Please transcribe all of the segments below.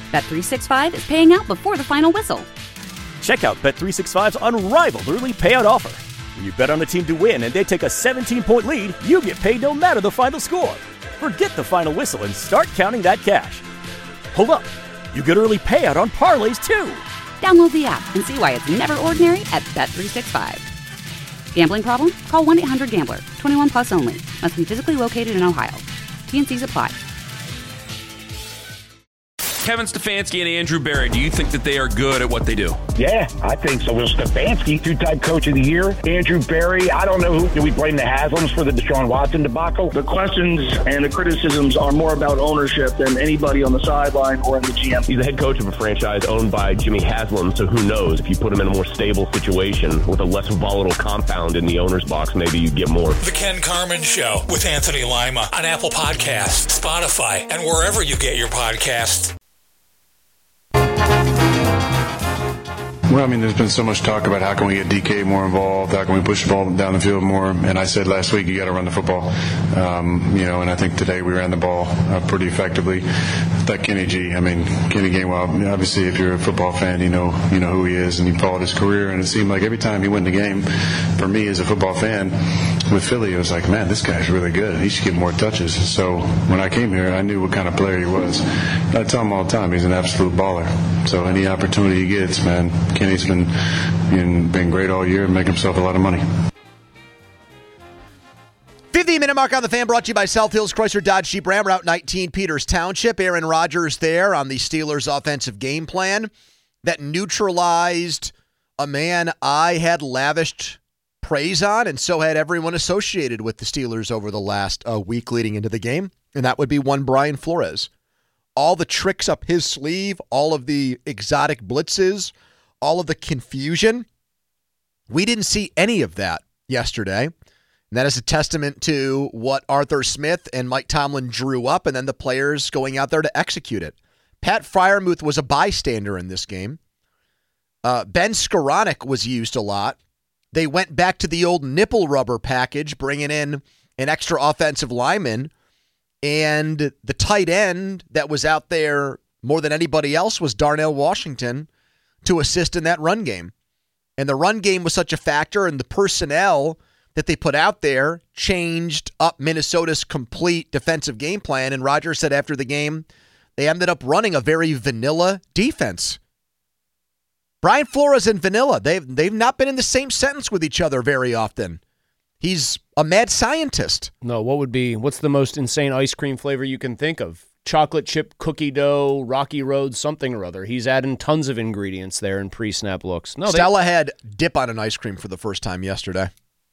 Bet365 is paying out before the final whistle. Check out Bet365's unrivaled early payout offer. When you bet on a team to win and they take a 17-point lead, you get paid no matter the final score. Forget the final whistle and start counting that cash. Hold up. You get early payout on parlays, too. Download the app and see why it's never ordinary at Bet365. Gambling problem? Call 1-800-GAMBLER. 21 plus only. Must be physically located in Ohio. T&Cs apply. Kevin Stefanski and Andrew Berry, do you think that they are good at what they do? Yeah, I think so. Well, Stefanski, two-time coach of the year. Andrew Berry, I don't know who. Do we blame the Haslams for the Deshaun Watson debacle? The questions and the criticisms are more about ownership than anybody on the sideline or in the GM. He's the head coach of a franchise owned by Jimmy Haslam, so who knows? If you put him in a more stable situation with a less volatile compound in the owner's box, maybe you get more. The Ken Carman Show with Anthony Lima on Apple Podcasts, Spotify, and wherever you get your podcasts. Well, I mean, there's been so much talk about how can we get DK more involved, how can we push the ball down the field more, and I said last week you got to run the football, and I think today we ran the ball pretty effectively. That Kenny G, Kenny Gainwell, obviously if you're a football fan, you know who he is, and you followed his career, and it seemed like every time he won the game, for me as a football fan, with Philly, it was like, man, this guy's really good. He should get more touches. So when I came here, I knew what kind of player he was. I tell him all the time, he's an absolute baller. So any opportunity he gets, man, Kenny's been great all year and making himself a lot of money. 15-minute mark on the Fan, brought to you by South Hills Chrysler Dodge Jeep Ram, Route 19, Peters Township. Aaron Rodgers there on the Steelers' offensive game plan that neutralized a man I had lavished praise on, and so had everyone associated with the Steelers over the last week leading into the game, and that would be one Brian Flores. All the tricks up his sleeve, all of the exotic blitzes, all of the confusion. We didn't see any of that yesterday. And that is a testament to what Arthur Smith and Mike Tomlin drew up, and then the players going out there to execute it. Pat Freiermuth was a bystander in this game. Ben Skoranek was used a lot. They went back to the old nipple rubber package, bringing in an extra offensive lineman. And the tight end that was out there more than anybody else was Darnell Washington to assist in that run game. And the run game was such a factor, and the personnel that they put out there changed up Minnesota's complete defensive game plan. And Rodgers said after the game, they ended up running a very vanilla defense. Brian Flores and vanilla, they've not been in the same sentence with each other very often. He's a mad scientist. No, what's the most insane ice cream flavor you can think of? Chocolate chip cookie dough, Rocky Road, something or other. He's adding tons of ingredients there in pre-snap looks. No, Stella had dip on an ice cream for the first time yesterday.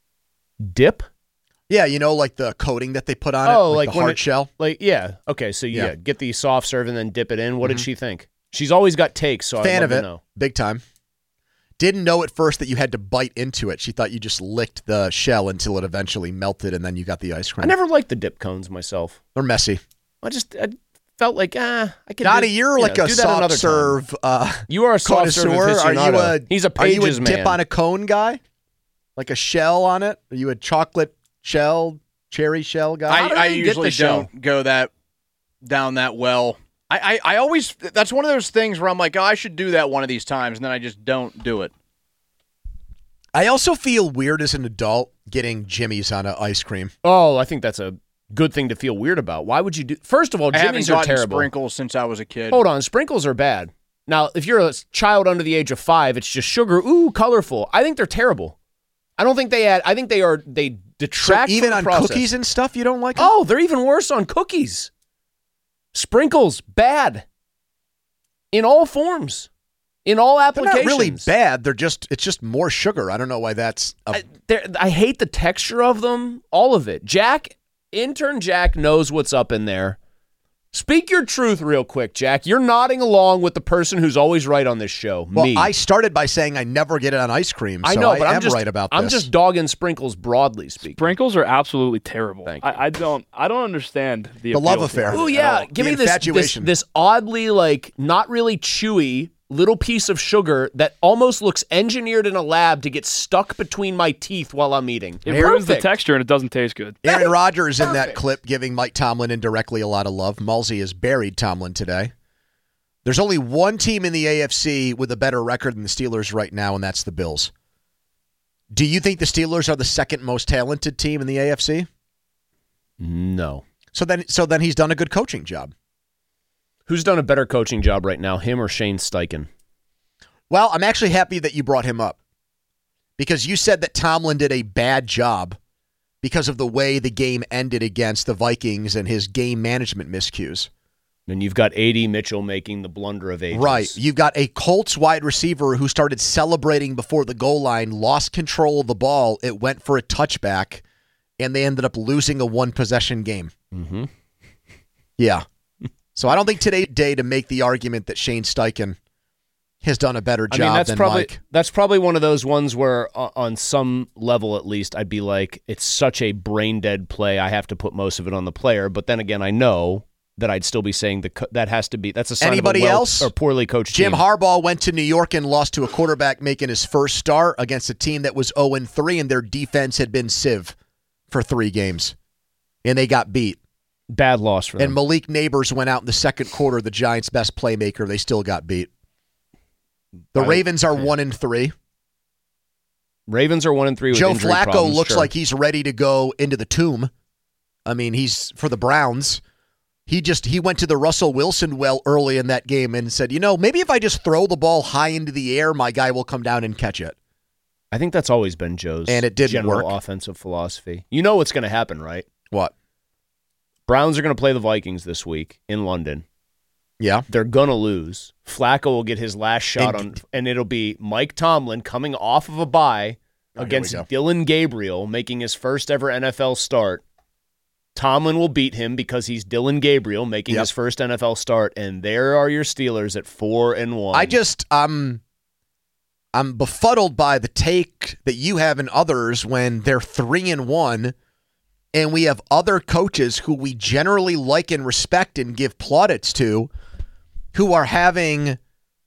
Dip? Yeah, like the coating that they put on it, like the hard shell. Yeah. Okay, so get the soft serve and then dip it in. What did she think? She's always got takes, so Fan I'd of love it, to know. Big time. Didn't know at first that you had to bite into it. She thought you just licked the shell until it eventually melted, and then you got the ice cream. I never liked the dip cones myself. They're messy. I felt like, I could Donnie, you're like a soft serve you are a soft serve aficionado. He's a Pages man. Dip on a cone guy? Like a shell on it? Are you a chocolate shell, cherry shell guy? I usually don't go down that well. I always, that's one of those things where I'm like, I should do that one of these times, and then I just don't do it. I also feel weird as an adult getting Jimmy's on an ice cream. Oh, I think that's a good thing to feel weird about. Why would you do? First of all, Jimmy's are terrible. Sprinkles since I was a kid. Hold on, sprinkles are bad. Now, if you're a child under the age of 5, it's just sugar. Ooh, colorful. I think they're terrible. I don't think they add. I think they detract. So even from the on process. Cookies and stuff, you don't like them? Oh, they're even worse on cookies. Sprinkles, bad. In all forms. In all applications. They're not really bad. It's just more sugar. I don't know why that's... I hate the texture of them. All of it. Intern Jack knows what's up in there. Speak your truth real quick, Jack. You're nodding along with the person who's always right on this show, well, me. I started by saying I never get it on ice cream, so I know, but I'm right about this. I'm just dogging sprinkles broadly speaking. Sprinkles are absolutely terrible. Thank you. I don't understand the love affair. Oh yeah, give me this oddly not really chewy little piece of sugar that almost looks engineered in a lab to get stuck between my teeth while I'm eating. It ruins the texture and it doesn't taste good. Aaron Rodgers in that clip giving Mike Tomlin indirectly a lot of love. Mulsey has buried Tomlin today. There's only one team in the AFC with a better record than the Steelers right now, and that's the Bills. Do you think the Steelers are the second most talented team in the AFC? No. So then he's done a good coaching job. Who's done a better coaching job right now, him or Shane Steichen? Well, I'm actually happy that you brought him up because you said that Tomlin did a bad job because of the way the game ended against the Vikings and his game management miscues. And you've got A.D. Mitchell making the blunder of ages. Right. You've got a Colts wide receiver who started celebrating before the goal line, lost control of the ball. It went for a touchback, and they ended up losing a one-possession game. Mm-hmm. Yeah. So I don't think today's day to make the argument that Shane Steichen has done a better job than Mike. That's probably one of those ones where, on some level at least, I'd be like, it's such a brain-dead play, I have to put most of it on the player. But then again, I know that I'd still be saying that's a sign Anybody of a else? Or poorly coached Jim team. Harbaugh went to New York and lost to a quarterback making his first start against a team that was 0-3, and their defense had been civ for 3 games, and they got beat. Bad loss for them. And Malik Neighbors went out in the second quarter, the Giants' best playmaker. They still got beat. The Ravens are 1-3. Ravens are 1-3 with Joe injury Flacco problems, looks sure. like he's ready to go into the tomb. I mean, he's for the Browns. He went to the Russell Wilson well early in that game and said, maybe if I just throw the ball high into the air, my guy will come down and catch it. I think that's always been Joe's and it didn't general work. Offensive philosophy. You know what's going to happen, right? What? Browns are going to play the Vikings this week in London. Yeah. They're going to lose. Flacco will get his last shot and it'll be Mike Tomlin coming off of a bye against Dylan Gabriel, making his first ever NFL start. Tomlin will beat him because he's Dylan Gabriel making his first NFL start, and there are your Steelers at 4-1. I'm befuddled by the take that you have and others when they're 3-1, and we have other coaches who we generally like and respect and give plaudits to, who are having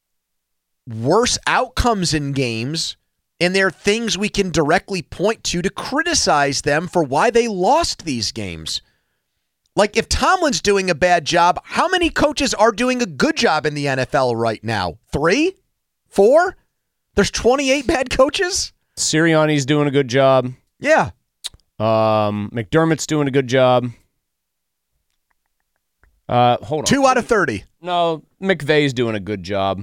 worse outcomes in games, and there are things we can directly point to criticize them for why they lost these games. Like, if Tomlin's doing a bad job, how many coaches are doing a good job in the NFL right now? 3? 4? There's 28 bad coaches? Sirianni's doing a good job. Yeah. McDermott's doing a good job. Hold on. 2 out of 30. No, McVay's doing a good job.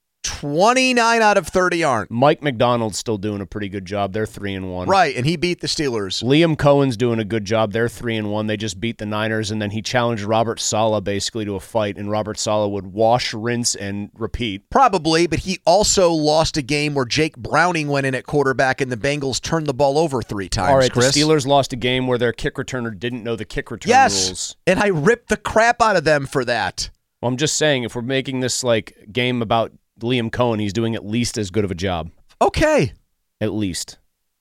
29 out of 30 aren't. Mike McDonald's still doing a pretty good job. They're 3-1. Right, and he beat the Steelers. Liam Cohen's doing a good job. They're 3-1. They just beat the Niners, and then he challenged Robert Saleh basically to a fight, and Robert Saleh would wash, rinse, and repeat. Probably, but he also lost a game where Jake Browning went in at quarterback, and the Bengals turned the ball over 3 times, All right, Chris. the Steelers lost a game where their kick returner didn't know the kick return rules. And I ripped the crap out of them for that. Well, I'm just saying, if we're making this game about Liam Cohen, he's doing at least as good of a job. Okay. At least.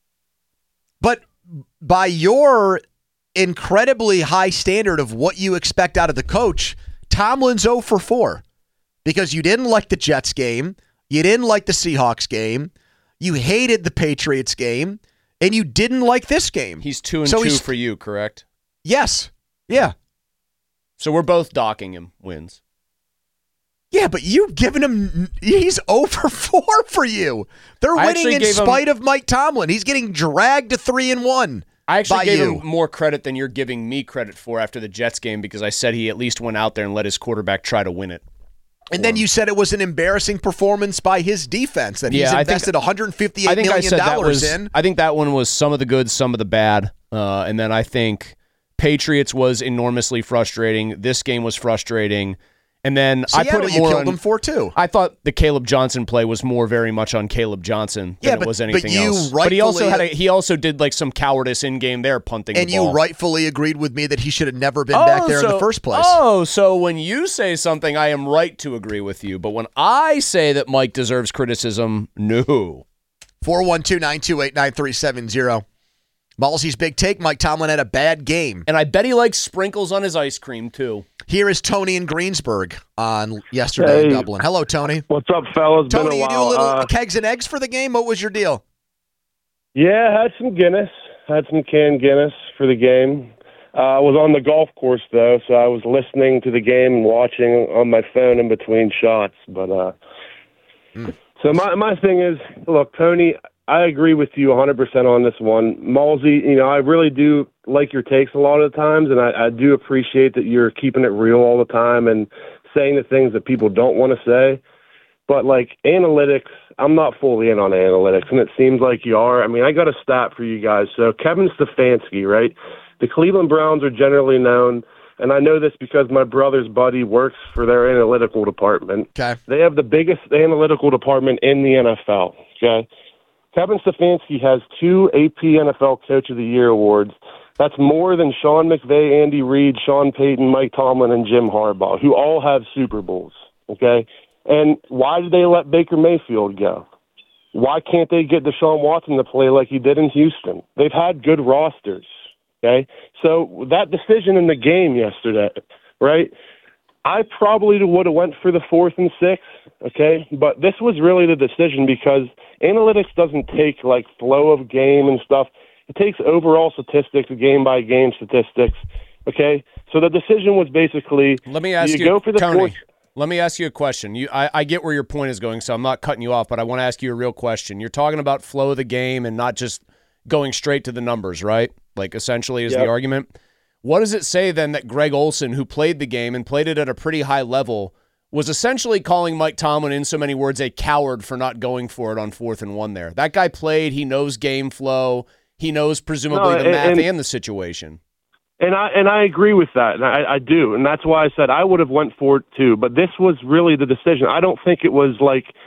But by your incredibly high standard of what you expect out of the coach, Tomlin's 0 for 4. Because you didn't like the Jets game, you didn't like the Seahawks game, you hated the Patriots game, and you didn't like this game. He's 2-2 for you, correct? Yes. Yeah. So we're both docking him wins. Yeah, but you've given him, he's 0 for 4 for you. They're winning in spite of Mike Tomlin. He's getting dragged to 3-1. I actually gave him more credit than you're giving me credit for after the Jets game because I said he at least went out there and let his quarterback try to win it. And then you said it was an embarrassing performance by his defense that he's invested $158 million in. I think that one was some of the good, some of the bad. And then I think Patriots was enormously frustrating. This game was frustrating. And then I put it more you killed him for too. I thought the Caleb Johnson play was more very much on Caleb Johnson than it was anything else. But he also did some cowardice in game there, punting and the ball. You rightfully agreed with me that he should have never been back there in the first place. Oh, so when you say something, I am right to agree with you. But when I say that Mike deserves criticism, no. 412-928-9370. Malsey's big take, Mike Tomlin had a bad game. And I bet he likes sprinkles on his ice cream, too. Here is Tony in Greensburg on yesterday in Dublin. Hello, Tony. What's up, fellas? Tony, been a while. You do a little kegs and eggs for the game? What was your deal? Yeah, had some Guinness. Had some canned Guinness for the game. I was on the golf course, though, so I was listening to the game and watching on my phone in between shots. But So my thing is, look, Tony, I agree with you 100% on this one. Malsey, I really do like your takes a lot of the times, and I do appreciate that you're keeping it real all the time and saying the things that people don't want to say. But, analytics, I'm not fully in on analytics, and it seems like you are. I mean, I got a stat for you guys. So Kevin Stefanski, right? The Cleveland Browns are generally known, and I know this because my brother's buddy works for their analytical department. Okay. They have the biggest analytical department in the NFL, okay? Kevin Stefanski has 2 AP NFL Coach of the Year awards. That's more than Sean McVay, Andy Reid, Sean Payton, Mike Tomlin, and Jim Harbaugh, who all have Super Bowls, okay? And why did they let Baker Mayfield go? Why can't they get Deshaun Watson to play like he did in Houston? They've had good rosters, okay? So that decision in the game yesterday, right, I probably would have went for the 4th and 6, okay? But this was really the decision because analytics doesn't take, flow of game and stuff. It takes overall statistics, game-by-game statistics, okay? So the decision was basically, let me ask you, go for the Tony, 4th. Let me ask you a question. I get where your point is going, so I'm not cutting you off, but I want to ask you a real question. You're talking about flow of the game and not just going straight to the numbers, right? Essentially is the argument. What does it say then that Greg Olsen, who played the game and played it at a pretty high level, was essentially calling Mike Tomlin, in so many words, a coward for not going for it on 4th and 1 there? That guy played. He knows game flow. He knows presumably the math and the situation. And I agree with that, and I do, and that's why I said I would have went for it too. But this was really the decision. I don't think it was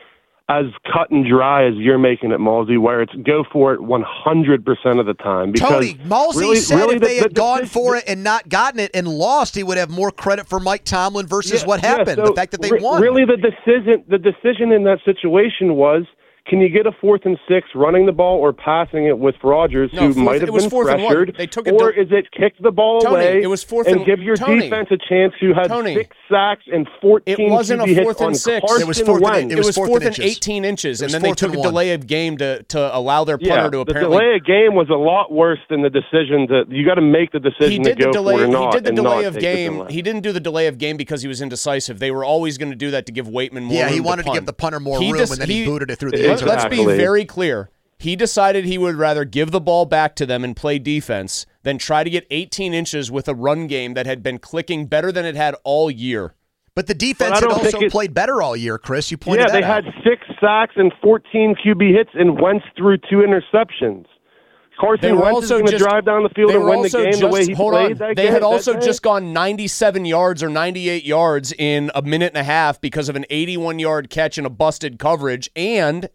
as cut and dry as you're making it, Malsey, where it's go for it 100% of the time. Because Tony, Malsey said if they had gone for it and not gotten it and lost, he would have more credit for Mike Tomlin versus what happened, so the fact that they won. Really, the decision in that situation was, can you get a 4th and 6 running the ball or passing it with Rodgers, who might have been pressured? They took or is it kick the ball away it was 4th and give your defense a chance, who had 6 sacks and 14 it wasn't QB a hits 4th and 6. It was 4th and 18 inches, and then they took a delay of game to allow their punter to apparently. The delay of game was a lot worse than the decision that you got to make the decision to go for it or not. He did the delay of game. He didn't do the delay of game because he was indecisive. They were always going to do that to give Waitman more room. Yeah, he wanted to give the punter more room, and then he booted it through the end zone. Let's be very clear. He decided he would rather give the ball back to them and play defense than try to get 18 inches with a run game that had been clicking better than it had all year. But the defense had also played better all year, Chris. You pointed that out. Yeah, they had 6 sacks and 14 QB hits and Wentz threw 2 interceptions. Carson Wentz is going to drive down the field and win the game the way he played that game. They had also just gone 97 yards or 98 yards in a minute and a half because of an 81-yard catch and a busted coverage, and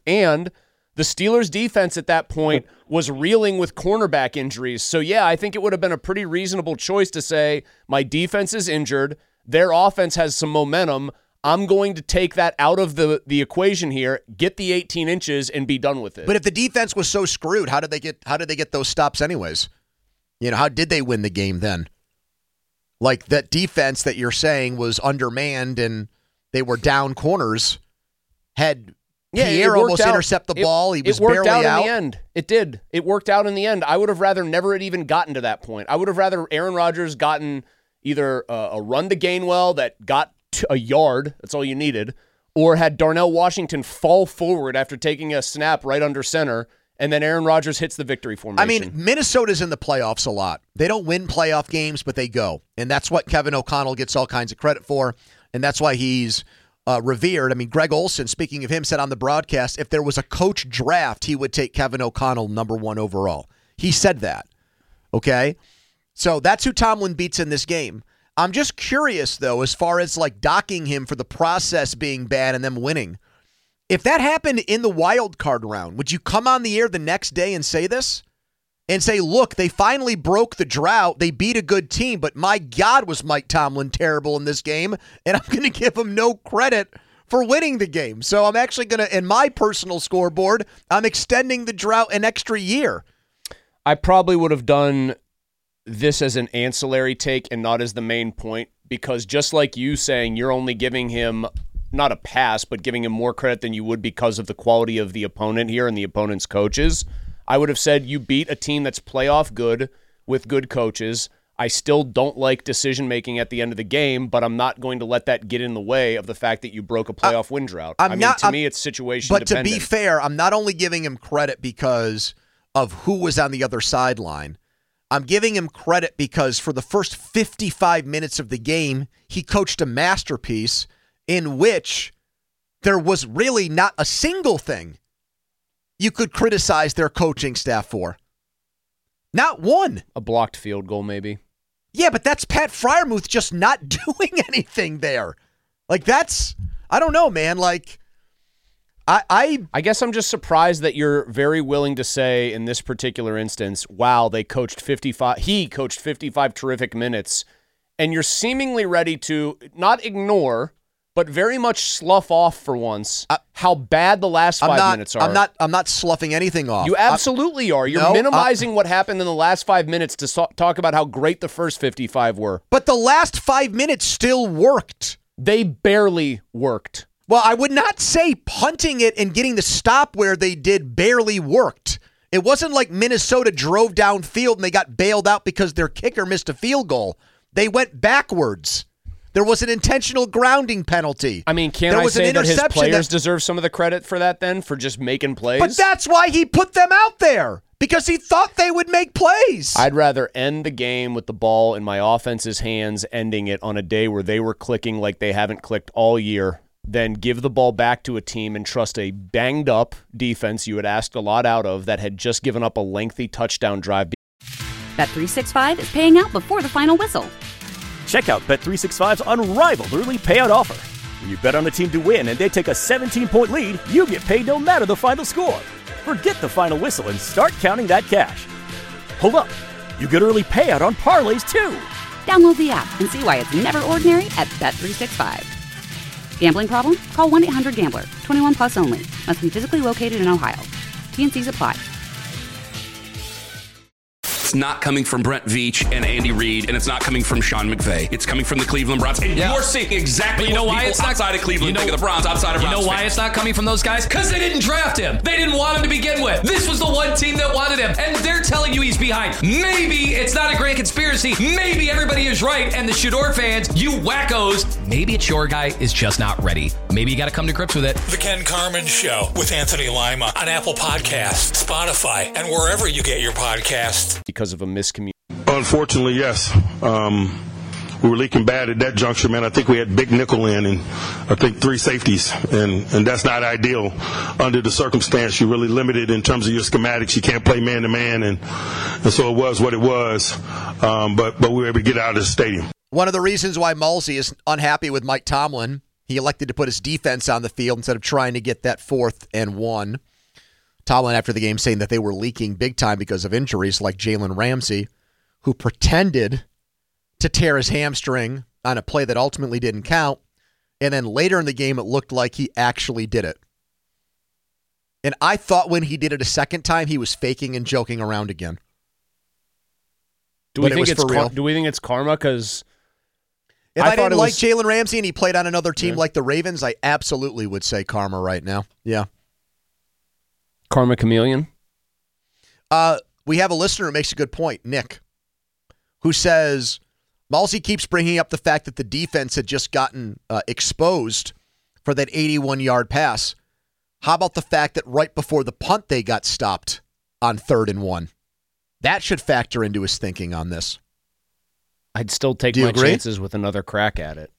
the Steelers' defense at that point was reeling with cornerback injuries. So, yeah, I think it would have been a pretty reasonable choice to say, my defense is injured, their offense has some momentum, I'm going to take that out of the equation here, get the 18 inches, and be done with it. But if the defense was so screwed, how did they get those stops anyways? How did they win the game then? That defense that you're saying was undermanned and they were down corners had... Pierre almost intercepted the ball. He was barely out. It worked out in the end. It did. It worked out in the end. I would have rather never had even gotten to that point. I would have rather Aaron Rodgers gotten either a run to Gainwell that got a yard, that's all you needed, or had Darnell Washington fall forward after taking a snap right under center, and then Aaron Rodgers hits the victory formation. I mean, Minnesota's in the playoffs a lot. They don't win playoff games, but they go. And that's what Kevin O'Connell gets all kinds of credit for, and that's why he's revered. I mean, Greg Olsen, speaking of him, said on the broadcast, if there was a coach draft, he would take Kevin O'Connell number 1 overall. He said that. Okay? So that's who Tomlin beats in this game. I'm just curious, though, as far as docking him for the process being bad and them winning. If that happened in the wild card round, would you come on the air the next day and say this? And say, look, they finally broke the drought. They beat a good team, but my God, was Mike Tomlin terrible in this game, and I'm going to give him no credit for winning the game. So I'm actually going to, in my personal scoreboard, I'm extending the drought an extra year. I probably would have done this as an ancillary take and not as the main point, because just like you saying, you're only giving him not a pass, but giving him more credit than you would because of the quality of the opponent here and the opponent's coaches. I would have said you beat a team that's playoff good with good coaches. I still don't like decision-making at the end of the game, but I'm not going to let that get in the way of the fact that you broke a playoff win drought. To me, it's situation dependent. But to be fair, I'm not only giving him credit because of who was on the other sideline. I'm giving him credit because for the first 55 minutes of the game, he coached a masterpiece in which there was really not a single thing you could criticize their coaching staff for. Not one. A blocked field goal, maybe. Yeah, but that's Pat Freiermuth just not doing anything there. Like, that's, I don't know, man. Like, I guess I'm just surprised that you're very willing to say in this particular instance, wow, he coached 55 terrific minutes, and you're seemingly ready to not ignore, but very much slough off for once how bad the last 5 minutes are. I'm not sloughing anything off. You absolutely are. You're minimizing what happened in the last 5 minutes to talk about how great the first 55 were. But the last 5 minutes still worked. They barely worked. Well, I would not say punting it and getting the stop where they did barely worked. It wasn't like Minnesota drove downfield and they got bailed out because their kicker missed a field goal. They went backwards. There was an intentional grounding penalty. I mean, can't I say that his players deserve some of the credit for that then, for just making plays? But that's why he put them out there, because he thought they would make plays. I'd rather end the game with the ball in my offense's hands, ending it on a day where they were clicking like they haven't clicked all year, than give the ball back to a team and trust a banged-up defense you had asked a lot out of that had just given up a lengthy touchdown drive. Bet365 is paying out before the final whistle. Check out Bet365's unrivaled early payout offer. When you bet on a team to win and they take a 17-point lead, you get paid no matter the final score. Forget the final whistle and start counting that cash. Hold up. You get early payout on parlays, too. Download the app and see why it's never ordinary at Bet365. Gambling problem? Call 1-800-GAMBLER. 21 plus only. Must be physically located in Ohio. T&Cs apply. It's not coming from Brent Veach and Andy Reid, and it's not coming from Sean McVay. It's coming from the Cleveland Browns. And you're seeing exactly what people outside of Cleveland think of the Browns, outside of Browns You know why fans. it's not coming from those guys? Because they didn't draft him. They didn't want him to begin with. This was the one team that wanted him, and they're telling you he's behind. Maybe it's not a grand conspiracy. Maybe everybody is right, and the Shador fans, you wackos, maybe it's your guy is just not ready. Maybe you got to come to grips with it. The Ken Carman Show with Anthony Lima on Apple Podcasts, Spotify, and wherever you get your podcasts. Because of a miscommunication. Unfortunately, yes. We were leaking bad at that juncture, man. I think we had big nickel in and I think 3 safeties, and that's not ideal under the circumstance. You're really limited in terms of your schematics. You can't play man-to-man, and so it was what it was. But we were able to get out of the stadium. One of the reasons why Mulsey is unhappy with Mike Tomlin, he elected to put his defense on the field instead of trying to get that 4th and 1. Tomlin, after the game, saying that they were leaking big time because of injuries like Jalen Ramsey, who pretended to tear his hamstring on a play that ultimately didn't count, and then later in the game it looked like he actually did it. And I thought when he did it a second time, he was faking and joking around again. Do we think it's real? Do we think it's karma? Because if I didn't like Jalen Ramsey and he played on another team like the Ravens, I absolutely would say karma right now. Yeah. Karma chameleon? We have a listener who makes a good point, Nick, who says Mulsey keeps bringing up the fact that the defense had just gotten exposed for that 81-yard pass. How about the fact that right before the punt they got stopped on 3rd and 1? That should factor into his thinking on this. I'd still take my chances with another crack at it.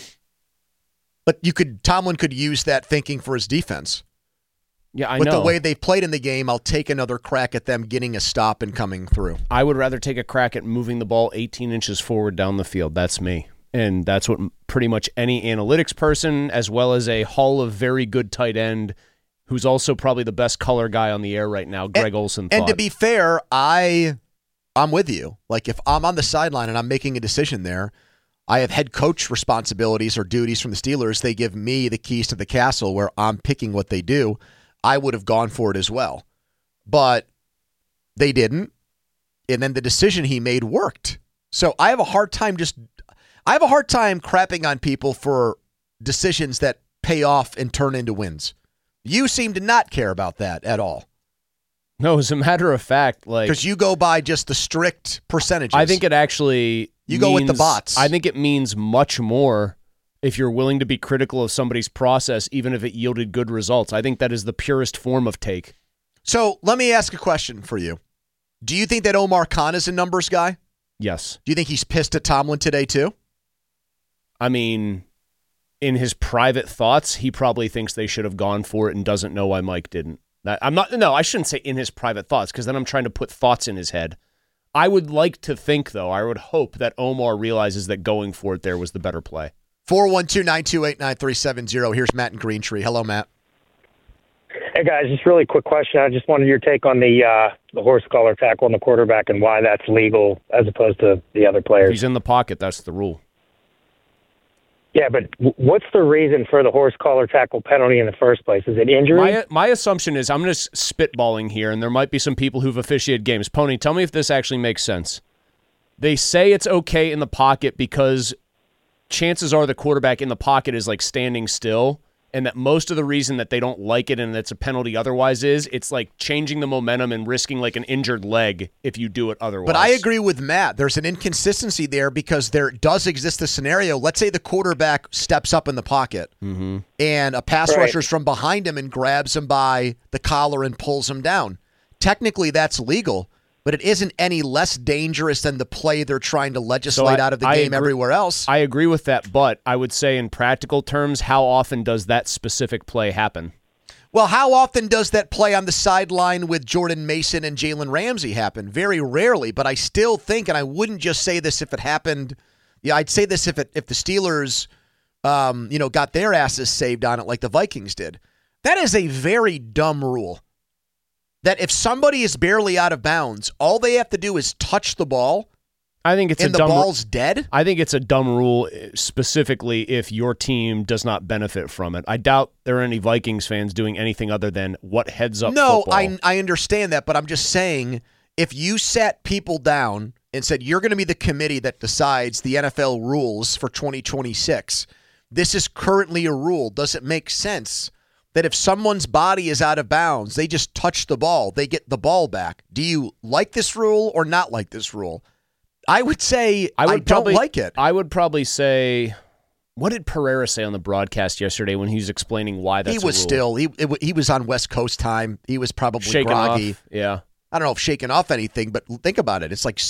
But Tomlin could use that thinking for his defense. Yeah, I know. With the way they played in the game, I'll take another crack at them getting a stop and coming through. I would rather take a crack at moving the ball 18 inches forward down the field. That's me. And that's what pretty much any analytics person, as well as a Hall of Very Good tight end, who's also probably the best color guy on the air right now, Greg Olson, thought. And to be fair, I'm with you. Like, if I'm on the sideline and I'm making a decision there, I have head coach responsibilities or duties from the Steelers. They give me the keys to the castle where I'm picking what they do. I would have gone for it as well. But they didn't. And then the decision he made worked. So I have a hard time crapping on people for decisions that pay off and turn into wins. You seem to not care about that at all. No, as a matter of fact, because you go by just the strict percentages. I think it actually go with the bots. I think it means much more if you're willing to be critical of somebody's process, even if it yielded good results. I think that is the purest form of take. So let me ask a question for you. Do you think that Omar Khan is a numbers guy? Yes. Do you think he's pissed at Tomlin today too? I mean, in his private thoughts, he probably thinks they should have gone for it and doesn't know why Mike didn't. I shouldn't say in his private thoughts, because then I'm trying to put thoughts in his head. I would like to think, though, I would hope that Omar realizes that going for it there was the better play. 412-928-9370. Here's Matt in Greentree. Hello, Matt. Hey, guys, just really quick question. I just wanted your take on the horse collar tackle on the quarterback and why that's legal as opposed to the other players. He's in the pocket. That's the rule. Yeah, but what's the reason for the horse collar tackle penalty in the first place? Is it injury? My assumption is, I'm just spitballing here, and there might be some people who've officiated games. Pony, tell me if this actually makes sense. They say it's okay in the pocket because chances are the quarterback in the pocket is like standing still, and that most of the reason that they don't like it and it's a penalty otherwise is it's like changing the momentum and risking like an injured leg if you do it otherwise. But I agree with Matt. There's an inconsistency there because there does exist a scenario. Let's say the quarterback steps up in the pocket and a pass rusher's from behind him and grabs him by the collar and pulls him down. Technically, that's legal, but it isn't any less dangerous than the play they're trying to legislate out of the game everywhere else. I agree with that, but I would say in practical terms, how often does that specific play happen? Well, how often does that play on the sideline with Jordan Mason and Jalen Ramsey happen? Very rarely, but I still think, and I wouldn't just say this if it happened. Yeah, I'd say this if the Steelers, got their asses saved on it like the Vikings did. That is a very dumb rule. That if somebody is barely out of bounds, all they have to do is touch the ball. I think it's and the ball's dead. I think it's a dumb rule specifically if your team does not benefit from it. I doubt there are any Vikings fans doing anything other than what heads up football. No, I understand that, but I'm just saying if you sat people down and said you're going to be the committee that decides the NFL rules for 2026, this is currently a rule. Does it make sense that if someone's body is out of bounds, they just touch the ball, they get the ball back? Do you like this rule or not like this rule? I would say I don't like it. I would probably say, what did Pereira say on the broadcast yesterday when he was explaining why that's he was on West Coast time. He was probably shaken groggy. Off. Yeah. I don't know if shaking off anything, but think about it. It's like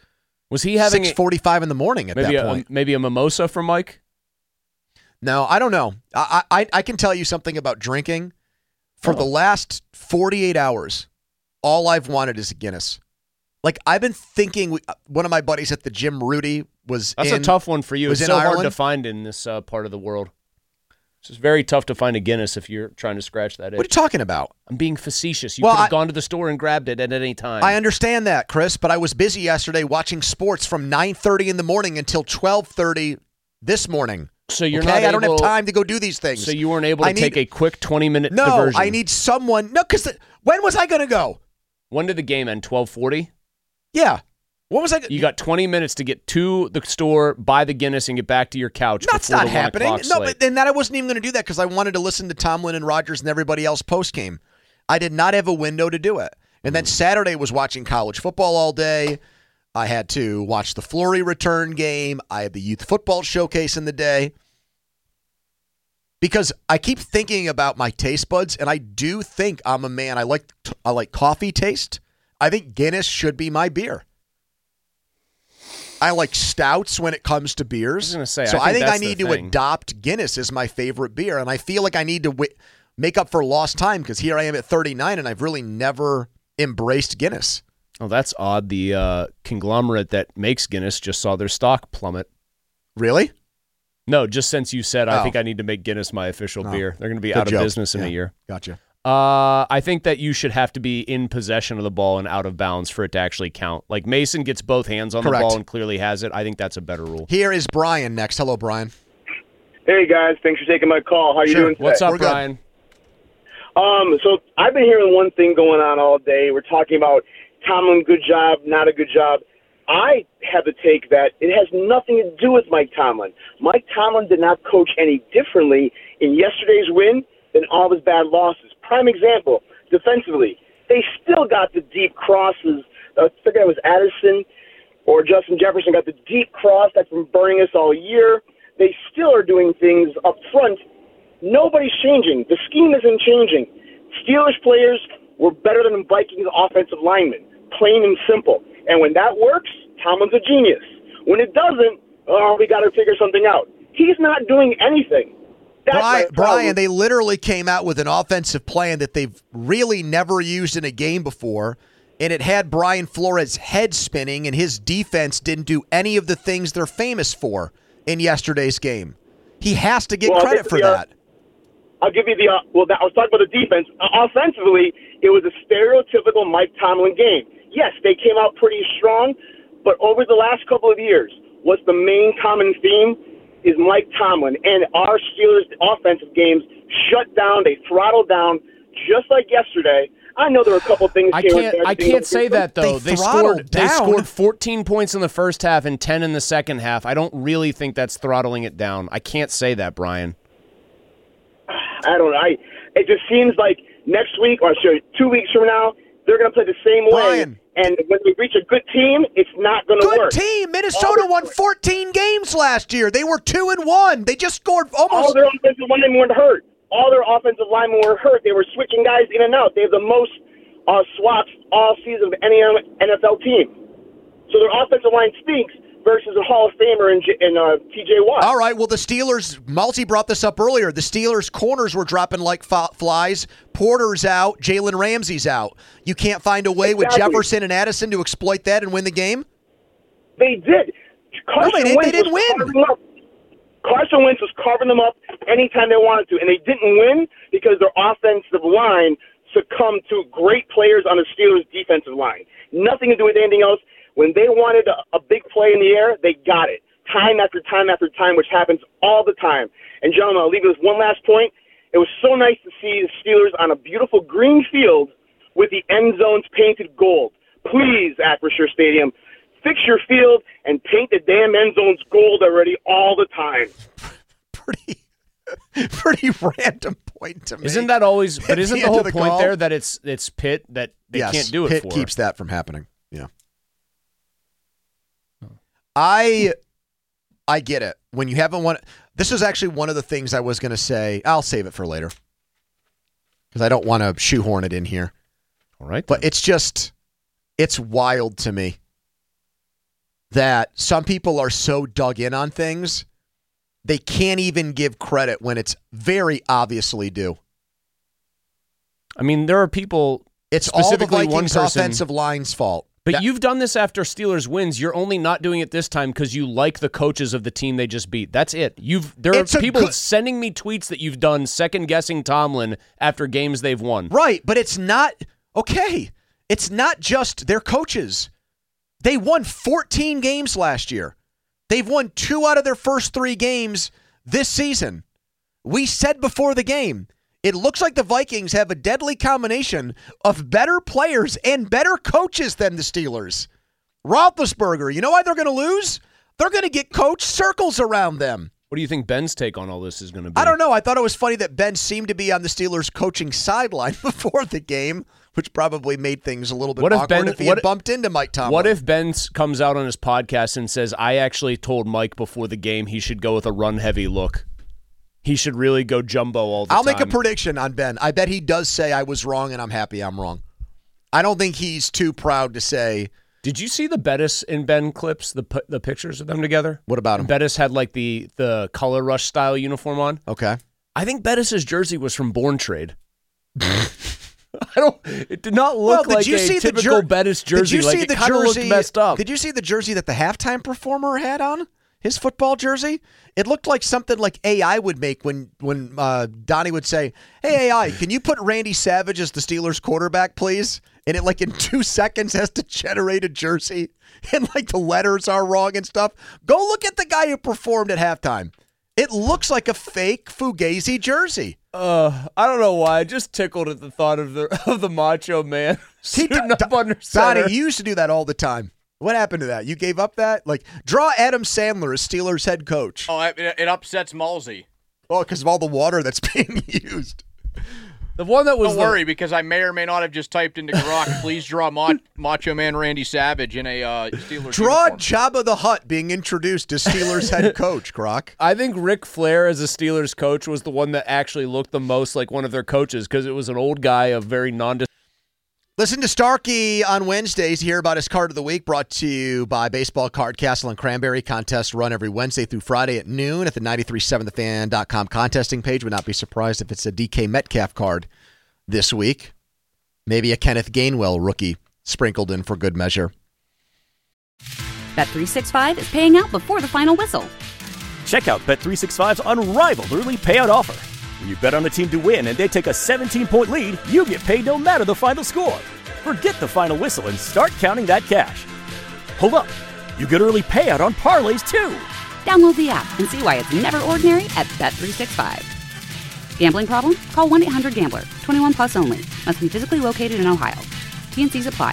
6:45 in the morning at that point. Maybe a mimosa for Mike? No, I don't know. I can tell you something about drinking. For the last 48 hours, all I've wanted is a Guinness. Like, I've been thinking, one of my buddies at the gym, Rudy, That's a tough one for you. It's so hard to find in this part of the world. It's just very tough to find a Guinness if you're trying to scratch that itch. What are you talking about? I'm being facetious. You could have gone to the store and grabbed it at any time. I understand that, Chris, but I was busy yesterday watching sports from 9:30 in the morning until 12:30 this morning. So you're not I don't have time to go do these things. So you weren't able to take a quick 20-minute diversion? No, I need someone. No, because when was I going to go? When did the game end? 12:40? Yeah. What was I? You got 20 minutes to get to the store, buy the Guinness, and get back to your couch. That's not happening. No, but then I wasn't even going to do that because I wanted to listen to Tomlin and Rodgers and everybody else post-game. I did not have a window to do it. And then Saturday was watching college football all day. I had to watch the Fleury return game. I had the youth football showcase in the day. Because I keep thinking about my taste buds, and I do think I'm a man. I like coffee taste. I think Guinness should be my beer. I like stouts when it comes to beers. I was going to say, so I think I need to adopt Guinness as my favorite beer, and I feel like I need to make up for lost time because here I am at 39, and I've really never embraced Guinness. Oh, that's odd. The conglomerate that makes Guinness just saw their stock plummet. Really? No, just since you said I think I need to make Guinness my official beer. They're going to be out of business in a year. Gotcha. I think that you should have to be in possession of the ball and out of bounds for it to actually count. Like Mason gets both hands on the ball and clearly has it. I think that's a better rule. Here is Brian next. Hello, Brian. Hey, guys. Thanks for taking my call. How are you doing today? What's up, Brian? So I've been hearing one thing going on all day. We're talking about Tomlin, good job, not a good job. I have the take that it has nothing to do with Mike Tomlin. Mike Tomlin did not coach any differently in yesterday's win than all of his bad losses. Prime example, defensively, They still got the deep crosses. I forget it was Addison or Justin Jefferson got the deep cross that's been burning us all year. They still are doing things up front. Nobody's changing. The scheme isn't changing. Steelers players were better than Vikings offensive linemen, plain and simple. And when that works, Tomlin's a genius. When it doesn't, we got to figure something out. He's not doing anything. Brian, they literally came out with an offensive plan that they've really never used in a game before, and it had Brian Flores' head spinning, and his defense didn't do any of the things they're famous for in yesterday's game. He has to get credit for that. I'll give you the I was talking about the defense. Offensively, it was a stereotypical Mike Tomlin game. Yes, they came out pretty strong, but over the last couple of years, what's the main common theme is Mike Tomlin. And our Steelers offensive games shut down, they throttled down, just like yesterday. I know there were a couple things I can't say that, though. They scored 14 points in the first half and 10 in the second half. I don't really think that's throttling it down. I can't say that, Brian. I don't know. It just seems like next week, or sorry, 2 weeks from now, they're going to play the same way. And when we reach a good team, it's not going to work. Good team. Minnesota won 14 games last year. They were 2-1. They just scored almost. All their offensive linemen weren't hurt. All their offensive linemen were hurt. They were switching guys in and out. They have the most swaps all season of any NFL team. So their offensive line stinks versus a Hall of Famer in T.J. Watt. All right, well, the Steelers, Malty brought this up earlier. The Steelers' corners were dropping like flies. Porter's out. Jalen Ramsey's out. You can't find a way with Jefferson and Addison to exploit that and win the game? They did. They didn't win. Carson Wentz was carving them up anytime they wanted to, and they didn't win because their offensive line succumbed to great players on the Steelers' defensive line. Nothing to do with anything else. When they wanted a big play in the air, they got it. Time after time after time, which happens all the time. And, gentlemen, I'll leave you with one last point. It was so nice to see the Steelers on a beautiful green field with the end zones painted gold. Please, Acrisure Stadium, fix your field and paint the damn end zones gold already all the time. Pretty random point to me. Isn't that always? But isn't the whole point there that it's Pitt that they can't do it Pitt for? Pitt keeps that from happening. Yeah. I get it. When you haven't won, this is actually one of the things I was going to say. I'll save it for later because I don't want to shoehorn it in here. All right. But it's wild to me that some people are so dug in on things, they can't even give credit when it's very obviously due. I mean, there are people. It's all the Vikings' offensive line's fault. But you've done this after Steelers wins. You're only not doing it this time because you like the coaches of the team they just beat. That's it. There are people sending me tweets that you've done second-guessing Tomlin after games they've won. Right, but it's not okay. It's not just their coaches. They won 14 games last year. They've won 2 out of their first 3 games this season. We said before the game, it looks like the Vikings have a deadly combination of better players and better coaches than the Steelers. Roethlisberger, you know why they're going to lose? They're going to get coach circles around them. What do you think Ben's take on all this is going to be? I don't know. I thought it was funny that Ben seemed to be on the Steelers coaching sideline before the game, which probably made things a little bit awkward if he had bumped into Mike Tomlin. What if Ben comes out on his podcast and says, I actually told Mike before the game he should go with a run-heavy look? He should really go jumbo all the time. I'll make a prediction on Ben. I bet he does say I was wrong and I'm happy I'm wrong. I don't think he's too proud to say. Did you see the Bettis and Ben clips, the pictures of them together? What about him? Bettis had like the Color Rush style uniform on. Okay. I think Bettis' jersey was from Born Trade. It did not look like a typical Bettis jersey. It kind of looked messed up. Did you see the jersey that the halftime performer had on? His football jersey? It looked like something like AI would make when Donnie would say, hey, AI, can you put Randy Savage as the Steelers quarterback, please? And it, like, in 2 seconds has to generate a jersey. And, like, the letters are wrong and stuff. Go look at the guy who performed at halftime. It looks like a fake Fugazi jersey. I don't know why. I just tickled at the thought of the Macho Man suiting up under center. Donnie, you used to do that all the time. What happened to that? You gave up that? Like, draw Adam Sandler as Steelers head coach. Oh, it upsets Malsey. Oh, because of all the water that's being used. The one that was Don't worry, because I may or may not have just typed into Grok, please draw Macho Man Randy Savage in a Steelers Draw uniform. Jabba the Hutt being introduced as Steelers head coach, Grok. I think Ric Flair as a Steelers coach was the one that actually looked the most like one of their coaches because it was an old guy of very Listen to Starkey on Wednesdays to hear about his card of the week, brought to you by Baseball Card Castle and Cranberry. Contests run every Wednesday through Friday at noon at the 937thefan.com contesting page. Would not be surprised if it's a DK Metcalf card this week. Maybe a Kenneth Gainwell rookie sprinkled in for good measure. Bet365 is paying out before the final whistle. Check out Bet365's unrivaled early payout offer. When you bet on a team to win and they take a 17-point lead, you get paid no matter the final score. Forget the final whistle and start counting that cash. Hold up. You get early payout on parlays, too. Download the app and see why it's never ordinary at Bet365. Gambling problem? Call 1-800-GAMBLER. 21 plus only. Must be physically located in Ohio. T&Cs apply.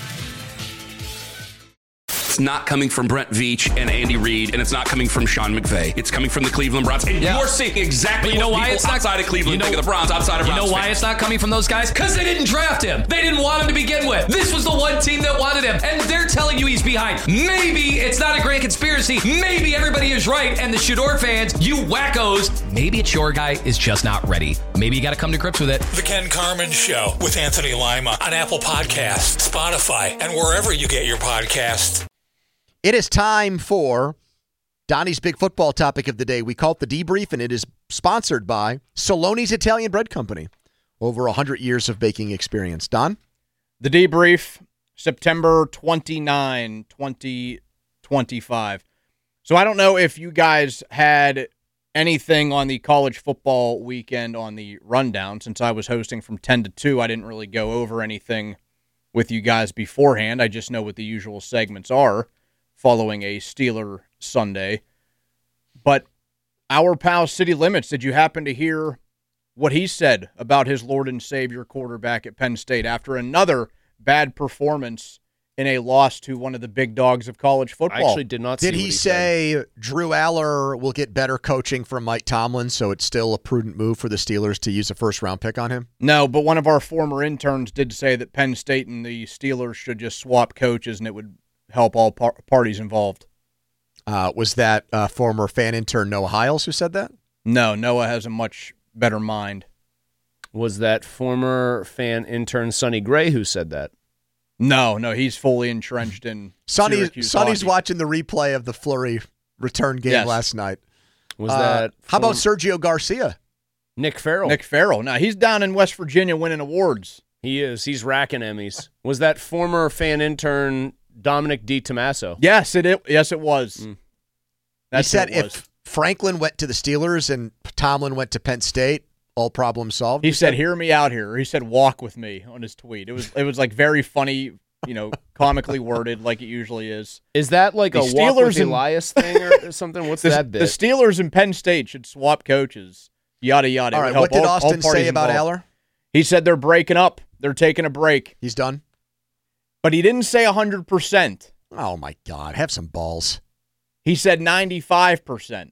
It's not coming from Brent Veach and Andy Reid, and it's not coming from Sean McVay. It's coming from the Cleveland Browns. And you're seeing exactly you know what why people it's not outside of Cleveland think of the Browns, outside of Browns. You know why fans. it's not coming from those guys? Because they didn't draft him. They didn't want him to begin with. This was the one team that wanted him, and they're telling you he's behind. Maybe it's not a grand conspiracy. Maybe everybody is right, and the Shador fans, you wackos, maybe it's your guy is just not ready. Maybe you got to come to grips with it. The Ken Carman Show with Anthony Lima on Apple Podcasts, Spotify, and wherever you get your podcasts. It is time for Donnie's big football topic of the day. We call it the debrief, and it is sponsored by Saloni's Italian Bread Company. Over 100 years of baking experience. Don? The debrief, September 29, 2025. So I don't know if you guys had anything on the college football weekend on the rundown. Since I was hosting from 10 to 2, I didn't really go over anything with you guys beforehand. I just know what the usual segments are following a Steeler Sunday. But our pal City Limits, did you happen to hear what he said about his Lord and Savior quarterback at Penn State after another bad performance in a loss to one of the big dogs of college football? I actually did not see Did he say Drew Aller will get better coaching from Mike Tomlin, so it's still a prudent move for the Steelers to use a first-round pick on him? No, but one of our former interns did say that Penn State and the Steelers should just swap coaches and it would help all parties involved. Was that former fan intern Noah Hiles who said that? No, Noah has a much better mind. Was that former fan intern Sonny Gray who said that? No, he's fully entrenched in Sonny's hockey. watching the replay of the Fleury return game last night. Was that how about Sergio Garcia? Nick Farrell? Nick Farrell. Now, he's down in West Virginia winning awards. He is. He's racking Emmys. Was that former fan intern Dominic DiTommaso? Yes, it was. He said if Franklin went to the Steelers and Tomlin went to Penn State, all problems solved. He said, "Hear me out here." He said, "Walk with me" on his tweet. It was like very funny, comically worded, like it usually is. Is that like the a Steelers walk with Elias thing or something? What's that bit? The Steelers and Penn State should swap coaches. Yada yada. All right, what did Austin say about Aller? He said they're breaking up. They're taking a break. He's done. But he didn't say 100%. Oh, my God. Have some balls. He said 95%.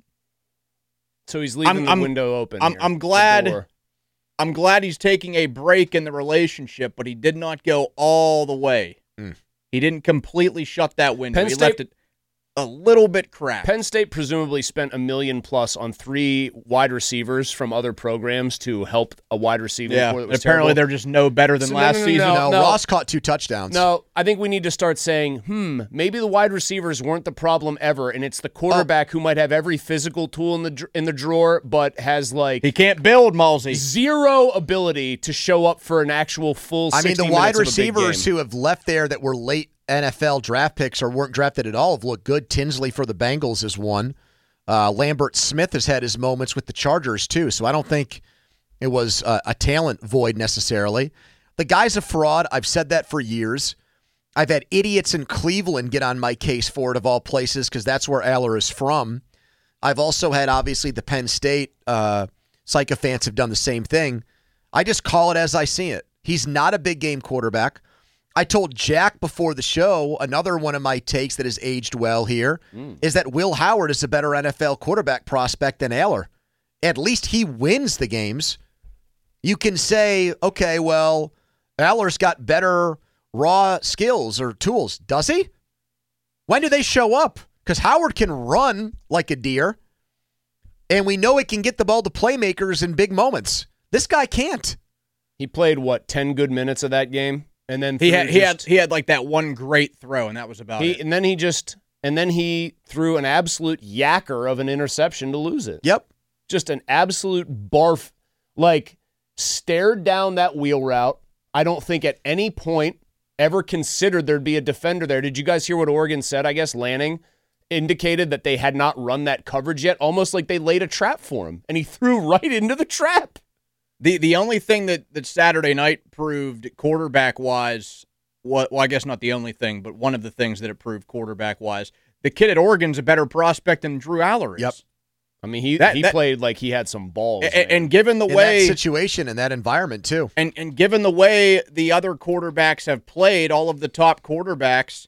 So he's leaving the window open. I'm glad he's taking a break in the relationship, but he did not go all the way. He didn't completely shut that window. He left it a little bit cracked. Penn State presumably spent $1 million plus on 3 wide receivers from other programs to help a wide receiver. Yeah, that was apparently terrible. they're just no better than last season. No, Ross caught 2 touchdowns. No, I think we need to start saying, maybe the wide receivers weren't the problem ever, and it's the quarterback who might have every physical tool in the drawer, but has he can't build, Malsey. Zero ability to show up for an actual full 60 minutes of a big game. The wide receivers who have left there that were late NFL draft picks or weren't drafted at all have looked good. Tinsley for the Bengals is one. Lambert Smith has had his moments with the Chargers too, so I don't think it was a talent void necessarily. The guy's a fraud. I've said that for years. I've had idiots in Cleveland get on my case for it, of all places, because that's where Aller is from. I've also had, obviously, the Penn State sycophants have done the same thing. I just call it as I see it. He's not a big game quarterback. I told Jack before the show, another one of my takes that has aged well here is that Will Howard is a better NFL quarterback prospect than Aller. At least he wins the games. You can say, okay, well, Aller's got better raw skills or tools. Does he? When do they show up? Because Howard can run like a deer, and we know he can get the ball to playmakers in big moments. This guy can't. He played, 10 good minutes of that game? And then he had like that one great throw, and that was about it. And then he threw an absolute yacker of an interception to lose it. Yep. Just an absolute barf. Like, stared down that wheel route. I don't think at any point ever considered there'd be a defender there. Did you guys hear what Oregon said? I guess Lanning indicated that they had not run that coverage yet, almost like they laid a trap for him, and he threw right into the trap. The only thing that Saturday night proved quarterback-wise, well, I guess not the only thing, but one of the things that it proved quarterback-wise, the kid at Oregon's a better prospect than Drew Aller is. Yep. I mean, he played like he had some balls. And given the in way that situation and that environment too, and given the way the other quarterbacks have played, all of the top quarterbacks,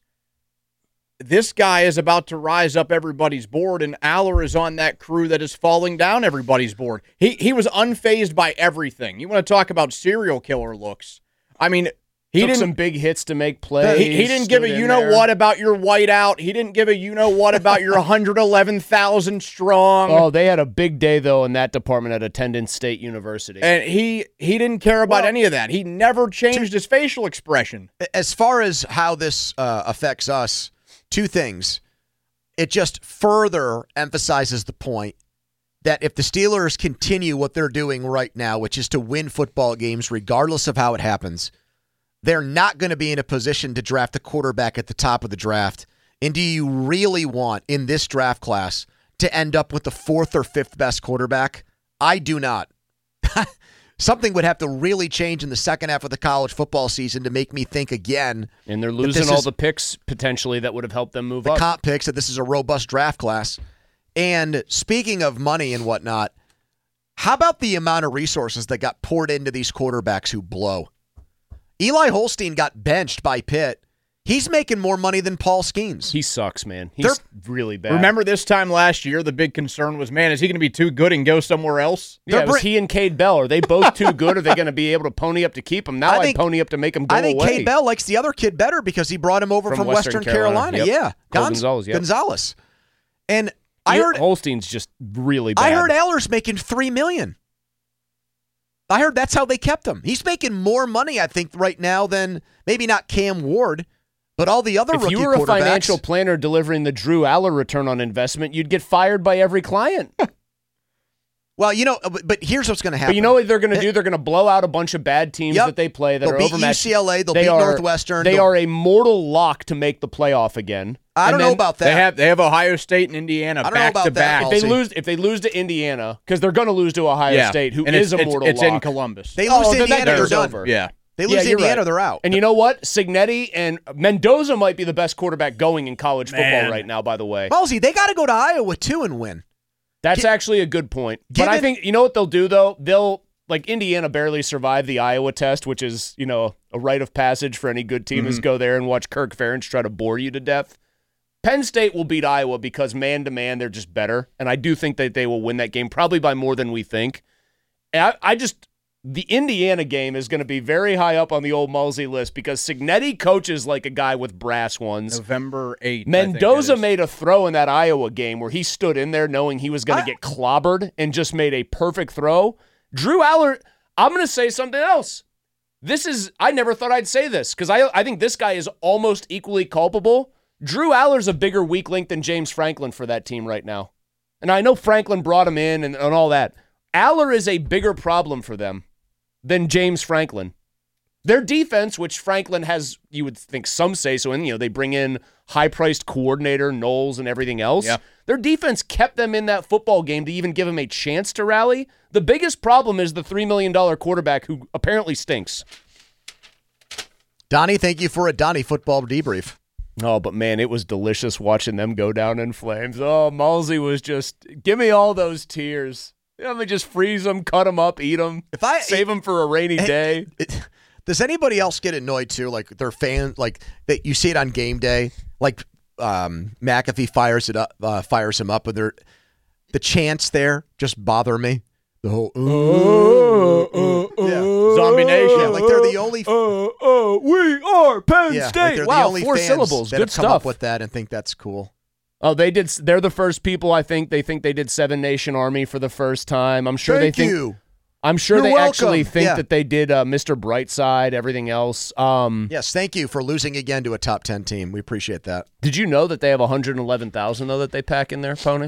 this guy is about to rise up everybody's board, and Aller is on that crew that is falling down everybody's board. He was unfazed by everything. You want to talk about serial killer looks? I mean, he took some big hits to make plays. He didn't give a you-know-what about your whiteout. He didn't give a you-know-what about your 111,000 strong. Oh, they had a big day, though, in that department at Attendance State University. And he didn't care about any of that. He never changed his facial expression. As far as how this affects us, two things. It just further emphasizes the point that if the Steelers continue what they're doing right now, which is to win football games regardless of how it happens, they're not going to be in a position to draft a quarterback at the top of the draft. And do you really want, in this draft class, to end up with the fourth or fifth best quarterback? I do not. Something would have to really change in the second half of the college football season to make me think again. And they're losing all the picks, potentially, that would have helped them move up. The comp picks, that this is a robust draft class. And speaking of money and whatnot, how about the amount of resources that got poured into these quarterbacks who blow? Eli Holstein got benched by Pitt. He's making more money than Paul Skeens. He sucks, man. He's really bad. Remember this time last year, the big concern was, man, is he going to be too good and go somewhere else? Yeah, it was he and Cade Bell. Are they both too good? Are they going to be able to pony up to keep him? Now I pony up to make him go away. I think Cade Bell likes the other kid better because he brought him over from Western Carolina. Yep. Yeah. Gonzalez. Yep. Gonzalez. And I heard Holstein's just really bad. I heard Aller's making $3 million. I heard that's how they kept him. He's making more money, I think, right now than maybe not Cam Ward, but all the other rookie quarterbacks. If you were a financial planner delivering the Drew Aller return on investment, you'd get fired by every client. Well, but here's what's going to happen. But you know what they're going to do? They're going to blow out a bunch of bad teams that they play that they'll are beat overmatched. UCLA, they'll beat Northwestern. They are a mortal lock to make the playoff again. I don't know about that. They have Ohio State and Indiana back to back. If they lose to Indiana, because they're going to lose to Ohio State, who is a mortal lock. It's in Columbus. They lose to Indiana, they're done. Over. Yeah. They lose to Indiana, they're out. And you know what? Signetti and Mendoza might be the best quarterback going in college football right now, by the way. Ballsy, they got to go to Iowa, too, and win. That's actually a good point. But I think, you know what they'll do, though? Like Indiana barely survived the Iowa test, which is, a rite of passage for any good team is go there and watch Kirk Ferentz try to bore you to death. Penn State will beat Iowa because man-to-man, they're just better. And I do think that they will win that game, probably by more than we think. And the Indiana game is going to be very high up on the old Mulsey list because Signetti coaches like a guy with brass ones. November 8th. Mendoza made a throw in that Iowa game where he stood in there knowing he was going to get clobbered and just made a perfect throw. Drew Aller, I'm going to say something else. I never thought I'd say this because I think this guy is almost equally culpable. Drew Aller's a bigger weak link than James Franklin for that team right now. And I know Franklin brought him in and all that. Aller is a bigger problem for them than James Franklin. Their defense, which Franklin has, you would think some say so in, they bring in high-priced coordinator, Knowles, and everything else. Yeah. Their defense kept them in that football game to even give them a chance to rally. The biggest problem is the $3 million quarterback who apparently stinks. Donnie, thank you for a Donnie football debrief. Oh, but man, it was delicious watching them go down in flames. Oh, Mulsey was just, give me all those tears. Let me just freeze them, cut them up, eat them, save them for a rainy day. Does anybody else get annoyed too? Like their fans, like that you see it on game day, like McAfee fires him up, and the chants there just bother me. The whole Nation. Yeah, like they're the only. We are Penn Yeah, State. like they're Wow, the only 4 fans syllables. that Good have come up stuff. with that and think that's cool. Oh, they did. They're the first people. I think they did Seven Nation Army for the first time. I'm sure Thank they think. you. I'm sure You're they welcome. actually think Yeah. that they did Mr. Brightside, everything else. Yes, thank you for losing again to a top 10 team. We appreciate that. Did you know that they have 111,000 though that they pack in there, Pony?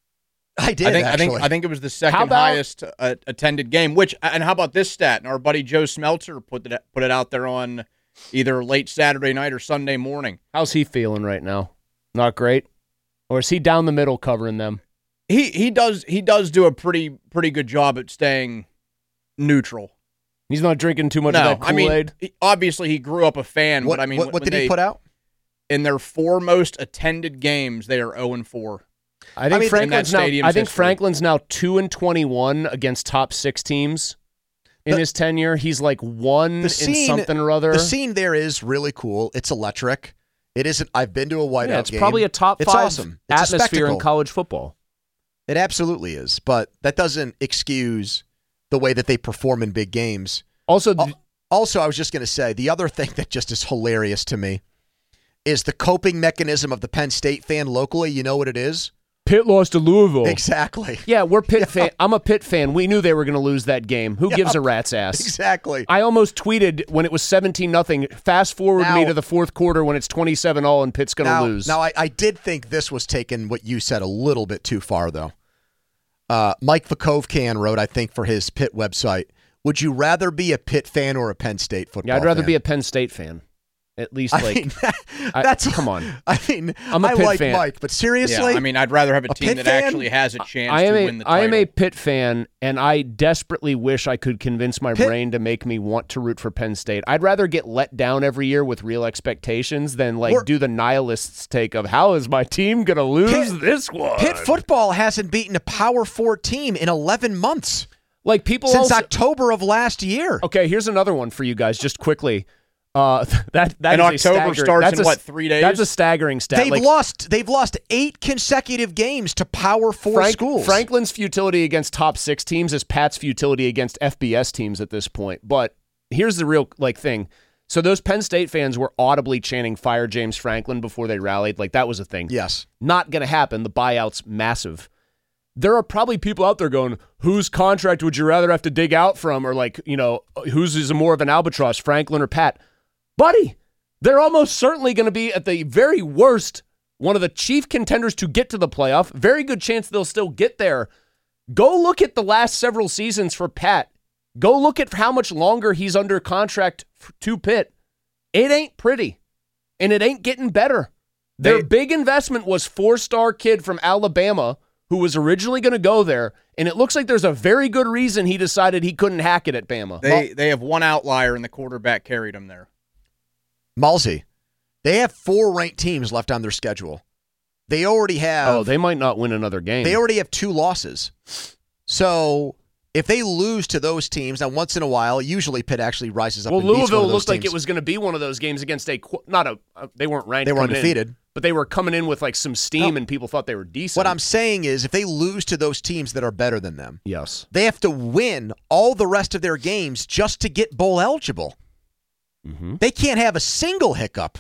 I did. I think it was the second highest attended game. Which, and how about this stat? And our buddy Joe Smeltzer put it out there on either late Saturday night or Sunday morning. How's he feeling right now? Not great, or is he down the middle covering them? He does do a pretty good job at staying neutral. He's not drinking too much of that Kool-Aid. I mean, obviously he grew up a fan. What, but I mean, what did he put out? In their 4 most attended games, they are 0-4. I think Franklin's now. I think history. Franklin's now 2-21 against top 6 teams in his tenure. He's like 1 in something or other. The scene there is really cool. It's electric. It isn't. I've been to a whiteout game. It's probably a top 5 It's awesome. It's a atmosphere in spectacle. college football. It absolutely is, but that doesn't excuse the way that they perform in big games. Also, I was just going to say, the other thing that just is hilarious to me is the coping mechanism of the Penn State fan locally. You know what it is? Pitt lost to Louisville. Exactly. Yeah, we're Pitt fan. I'm a Pitt fan. We knew they were going to lose that game. Who gives a rat's ass? Exactly. I almost tweeted when it was 17-0. Fast forward me to the fourth quarter when it's 27-0 and Pitt's going to lose. Now, I did think this was taking what you said a little bit too far, though. Mike Vakovcan wrote, I think, for his Pitt website, would you rather be a Pitt fan or a Penn State football fan? Yeah, I'd rather be a Penn State fan. At least, come on. I mean, I'm a I Pitt like fan. Mike, but seriously? Yeah, I mean, I'd rather have a team Pitt that fan? actually has a chance to win the title. I am a Pitt fan, and I desperately wish I could convince my brain to make me want to root for Penn State. I'd rather get let down every year with real expectations than do the nihilists take of how is my team going to lose this one? Pitt football hasn't beaten a Power 4 team in 11 months. Like people since October of last year. Okay, here's another one for you guys, just quickly. That and is October starts in what, 3 days? That's a staggering stat. They've lost 8 consecutive games to Power 4 schools. Franklin's futility against top 6 teams is Pat's futility against FBS teams at this point. But here's the real thing. So those Penn State fans were audibly chanting "Fire James Franklin" before they rallied. Like that was a thing. Yes, not going to happen. The buyout's massive. There are probably people out there going, whose contract would you rather have to dig out from? Or whose is more of an albatross, Franklin or Pat? Buddy, they're almost certainly going to be at the very worst one of the chief contenders to get to the playoff. Very good chance they'll still get there. Go look at the last several seasons for Pat. Go look at how much longer he's under contract to Pitt. It ain't pretty, and it ain't getting better. Their big investment was 4-star kid from Alabama who was originally going to go there, and it looks like there's a very good reason he decided he couldn't hack it at Bama. They have one outlier, and the quarterback carried him there. Malzi, they have 4 ranked teams left on their schedule. They already have... Oh, they might not win another game. They already have 2 losses. So if they lose to those teams, now once in a while, usually Pitt actually rises up and beats one of Louisville those looked like teams. it was going to be one of those games against they weren't ranked. They were coming undefeated. But they were coming in with some steam, and people thought they were decent. What I'm saying is, if they lose to those teams that are better than them, yes, they have to win all the rest of their games just to get bowl eligible. Mm-hmm. They can't have a single hiccup.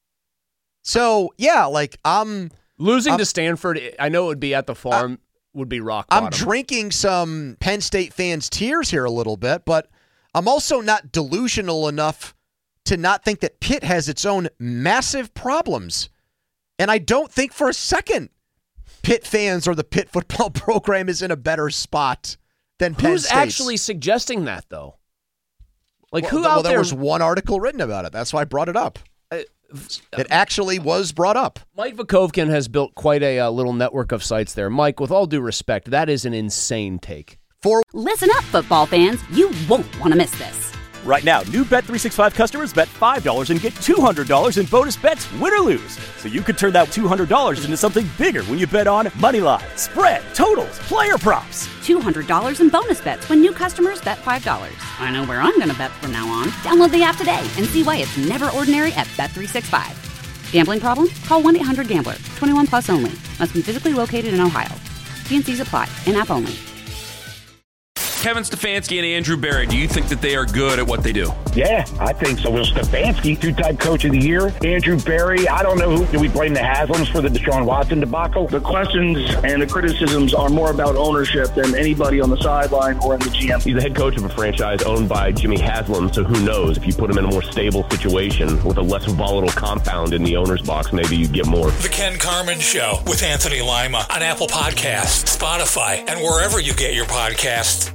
So yeah, losing to Stanford, I know it would be at the farm, would be rock bottom. I'm drinking some Penn State fans' tears here a little bit, but I'm also not delusional enough to not think that Pitt has its own massive problems. And I don't think for a second Pitt fans or the Pitt football program is in a better spot than Penn Who's State's. actually suggesting that, though? Who there out there? There was one article written about it. That's why I brought it up. It actually was brought up. Mike Vakovkin has built quite a little network of sites there. Mike, with all due respect, that is an insane take. Listen up, football fans. You won't want to miss this. Right now, new Bet365 customers bet $5 and get $200 in bonus bets, win or lose. So you could turn that $200 into something bigger when you bet on Moneyline, spread, totals, player props. $200 in bonus bets when new customers bet $5. I know where I'm going to bet from now on. Download the app today and see why it's never ordinary at Bet365. Gambling problem? Call 1-800-GAMBLER. 21 plus only. Must be physically located in Ohio. T&Cs apply. In-app only. Kevin Stefanski and Andrew Berry, do you think that they are good at what they do? Yeah, I think so. Will Stefanski, two-time coach of the year. Andrew Berry, I don't know who. Do we blame the Haslams for the Deshaun Watson debacle? The questions and the criticisms are more about ownership than anybody on the sideline or in the GM. He's the head coach of a franchise owned by Jimmy Haslam, so who knows? If you put him in a more stable situation with a less volatile compound in the owner's box, maybe you get more. The Ken Carman Show with Anthony Lima on Apple Podcasts, Spotify, and wherever you get your podcasts.